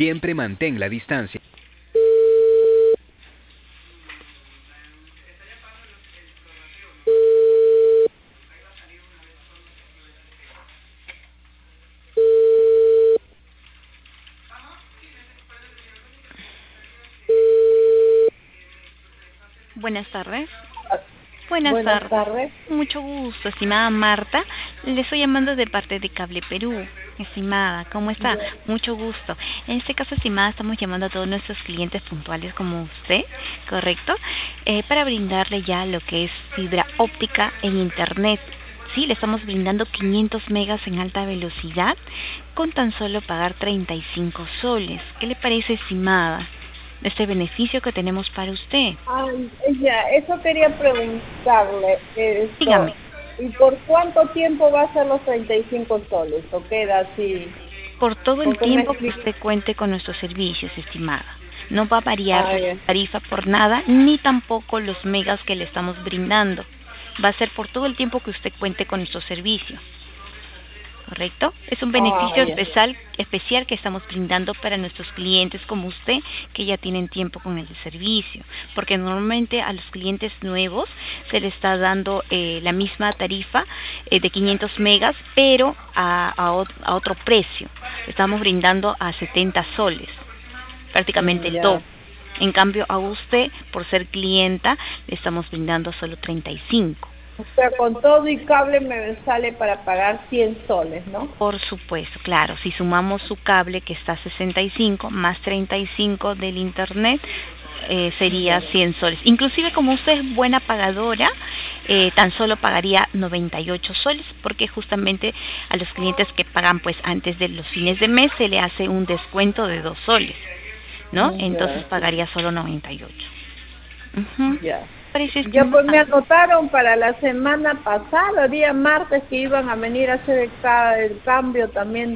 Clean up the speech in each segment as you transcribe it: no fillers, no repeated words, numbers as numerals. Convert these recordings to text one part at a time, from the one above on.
Siempre mantén la distancia. Buenas tardes. Buenas tardes. Mucho gusto, estimada Marta. Le estoy llamando de parte de Cable Perú. Estimada, ¿cómo está? Bien. Mucho gusto. En este caso, estimada, estamos llamando a todos nuestros clientes puntuales como usted, ¿correcto? Para brindarle ya lo que es fibra óptica en Internet. Sí, le estamos brindando 500 megas en alta velocidad con tan solo pagar 35 soles. ¿Qué le parece, estimada, este beneficio que tenemos para usted? Ya, eso quería preguntarle. Dígame. ¿Y por cuánto tiempo va a ser los 35 soles? ¿O queda así? Por todo el ¿Con qué me tiempo que explica? usted cuente con nuestros servicios, estimada. No va a variar su Ya. tarifa por nada, ni tampoco los megas que le estamos brindando. Va a ser por todo el tiempo que usted cuente con nuestro servicio. ¿Correcto? Es un beneficio Ya. especial que estamos brindando para nuestros clientes como usted, que ya tienen tiempo con el servicio, porque normalmente a los clientes nuevos se les está dando la misma tarifa de 500 megas, pero a otro precio. Estamos brindando a 70 soles, prácticamente el Ya. doble. En cambio, a usted, por ser clienta, le estamos brindando solo 35. O sea, con todo y cable me sale para pagar 100 soles, ¿no? Por supuesto, claro, si sumamos su cable que está a 65 más 35 del internet, sería Ya. 100 soles. Inclusive como usted es buena pagadora, tan solo pagaría 98 soles, porque justamente a los clientes que pagan pues antes de los fines de mes se le hace un descuento de 2 soles, ¿no? Entonces Ya, sí. pagaría solo 98. Uh-huh. Ya. Parece Ya pues me estimada. anotaron para la semana pasada, día martes, que iban a venir a hacer el cambio también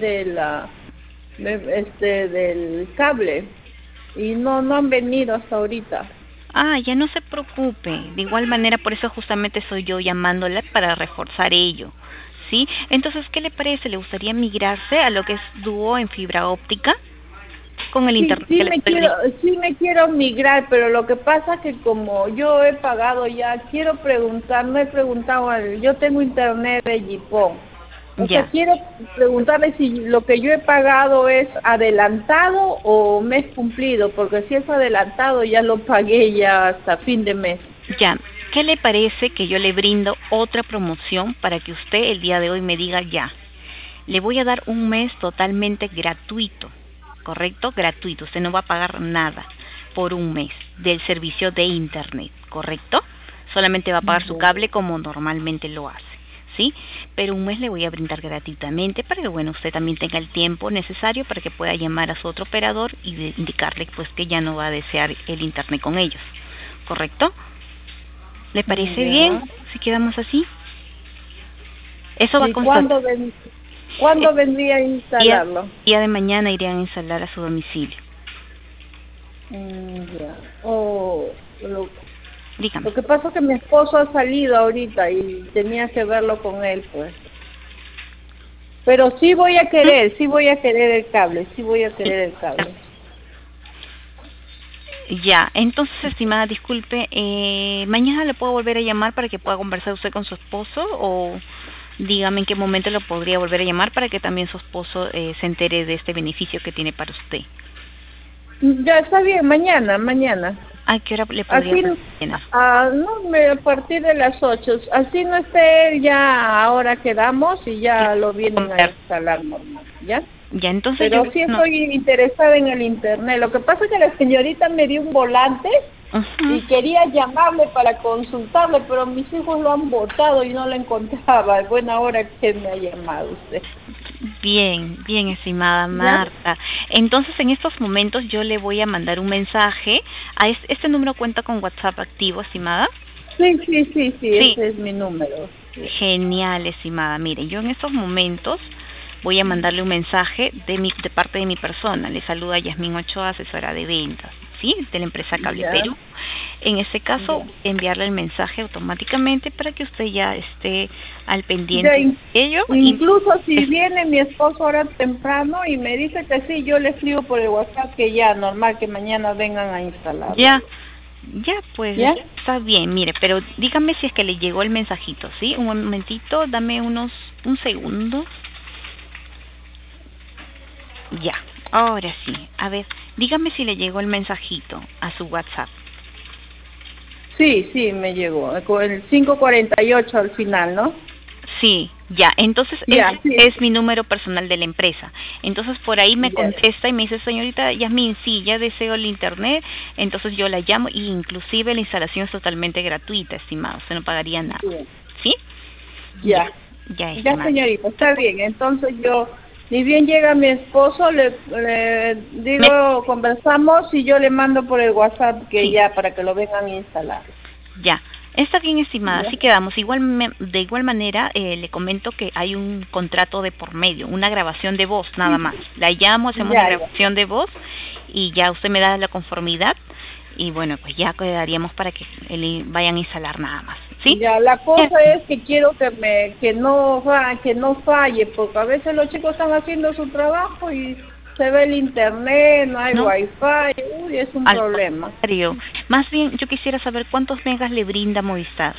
del cable. Y no han venido hasta ahorita. Ah, ya no se preocupe. De igual manera, por eso justamente soy yo llamándola para reforzar ello. ¿Sí? Entonces, ¿qué le parece? ¿Le gustaría migrarse a lo que es dúo en fibra óptica con el Sí, internet que le estoy sí me quiero migrar, pero lo que pasa que como yo he pagado ya, quiero preguntar, no he preguntado, yo tengo internet de Gipón. O sea, ya. quiero preguntarle si lo que yo he pagado es adelantado o mes cumplido, porque si es adelantado ya lo pagué ya hasta fin de mes. Ya. ¿Qué le parece que yo le brindo otra promoción para que usted el día de hoy me diga ya? Le voy a dar un mes totalmente gratuito, ¿correcto? Gratuito. Usted no va a pagar nada por un mes del servicio de internet, ¿correcto? Solamente va a pagar su cable como normalmente lo hace, ¿sí? Pero un mes le voy a brindar gratuitamente para que, bueno, usted también tenga el tiempo necesario para que pueda llamar a su otro operador y indicarle, pues, que ya no va a desear el internet con ellos, ¿correcto? ¿Le parece bien Ya. si quedamos así? Eso va a ¿Y constar. cuándo vendría a instalarlo? Día de mañana irían a instalar a su domicilio. Ya. Oh, Dígame. lo que pasa es que mi esposo ha salido ahorita y tenía que verlo con él, pues. Pero sí voy a querer el cable, sí voy a querer el cable. Ya, entonces, estimada, disculpe, ¿mañana le puedo volver a llamar para que pueda conversar usted con su esposo? O dígame en qué momento lo podría volver a llamar para que también su esposo se entere de este beneficio que tiene para usted. Ya está bien, mañana. ¿A qué hora le podría Así, llenar? a partir de las 8. Así no esté él, ya ahora quedamos y ya lo vienen a instalar normal, ¿ya? Ya, entonces yo... Pero sí No. estoy interesada en el internet. Lo que pasa es que la señorita me dio un volante Uh-huh. y quería llamarle para consultarle, pero mis hijos lo han botado y no lo encontraba. Es buena hora que me ha llamado usted. Bien, bien, estimada ¿Ya? Marta. Entonces, en estos momentos yo le voy a mandar un mensaje. ¿A este número cuenta con WhatsApp activo, estimada? Sí, Sí. ese es mi número. Sí. Genial, estimada. Mire, yo en estos momentos voy a mandarle un mensaje de parte de mi persona. Le saluda Yasmín Ochoa, asesora de ventas, ¿sí? De la empresa Cable Ya, Perú. En este caso, ya. enviarle el mensaje automáticamente para que usted ya esté al Ya, pendiente de ello. incluso si viene mi esposo ahora temprano y me dice que sí, yo le escribo por el WhatsApp que ya, normal, que mañana vengan a instalarlo. Ya, ya, pues ¿Ya? está bien, mire, pero dígame si es que le llegó el mensajito, ¿sí? Un momentito, dame un segundo. Ya, ahora sí. A ver, dígame si le llegó el mensajito a su WhatsApp. Sí, sí, me llegó, con el 548 al final, ¿no? Sí, ya, entonces Ya, sí, es mi número personal de la empresa. Entonces por ahí me ya, contesta y me dice, señorita Yasmín, sí, ya deseo el internet, entonces yo la llamo y inclusive la instalación es totalmente gratuita, estimado, usted no pagaría nada. sí, ¿Sí? Ya, ya, ya, ya, estimado. señorita, está bien. Entonces yo, ni bien llega mi esposo, le Me- digo, conversamos y yo le mando por el WhatsApp que sí, ya, para que lo vengan a instalar. ya. Está bien, estimada, Ya, así quedamos. De igual manera, le comento que hay un contrato de por medio, una grabación de voz nada más. La llamo, hacemos la ya, ya. grabación de voz y ya usted me da la conformidad y bueno, pues ya quedaríamos para que vayan a instalar nada más, ¿sí? Ya, la Ya. cosa es que quiero que no falle, porque a veces los chicos están haciendo su trabajo y se ve el internet, no hay ¿No? wifi, uy, es un Al problema. contrario. Más bien, yo quisiera saber cuántos megas le brinda Movistar.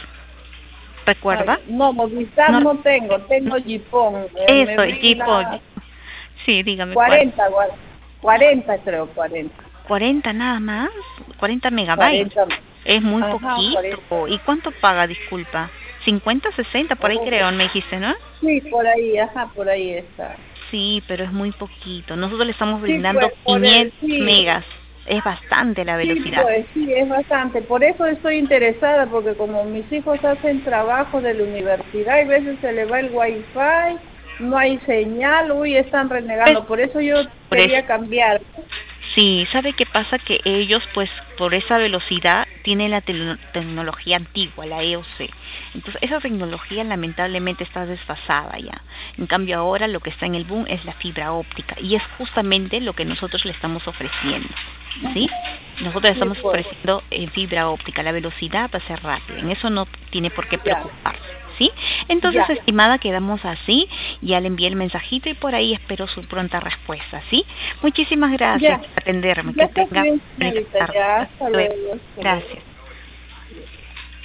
Ay, ¿Recuerda? no, Movistar No, no tengo, no. tengo Gipón, me Eso, Tipo. brinda Sí, dígame cuál. 40, 40 creo, 40, 40 nada más, 40 megabytes. 40, Es muy ajá, poquito. 40. ¿Y cuánto paga, disculpa? 50, 60, por ahí Oh, creo, me dijiste, ¿no? sí, por ahí, ajá, por ahí está. Sí, pero es muy poquito. Nosotros le estamos Sí, brindando pues, 500 sí. megas. Es bastante la Sí, velocidad. pues sí, es bastante. Por eso estoy interesada, porque como mis hijos hacen trabajo de la universidad, y a veces se le va el wifi, no hay señal, uy, están Pues, renegando. Por eso yo por eso. quería cambiar. Sí, ¿sabe qué pasa? Que ellos, pues, por esa velocidad, tienen la tecnología antigua, la EOC. Entonces, esa tecnología lamentablemente está desfasada ya. En cambio, ahora lo que está en el boom es la fibra óptica. Y es justamente lo que nosotros le estamos ofreciendo. ¿Sí? Nosotros le Sí, estamos pues, ofreciendo fibra óptica. La velocidad va a ser rápida. En eso no tiene por qué ya, preocuparse. ¿Sí? Entonces, ya, estimada, quedamos así. Ya le envié el mensajito y por ahí espero su pronta respuesta. ¿Sí? Muchísimas gracias ya, por atenderme. ya Que está tenga bien, bonita señorita, tarde. ya, Hasta hasta luego. luego, hasta luego. Gracias.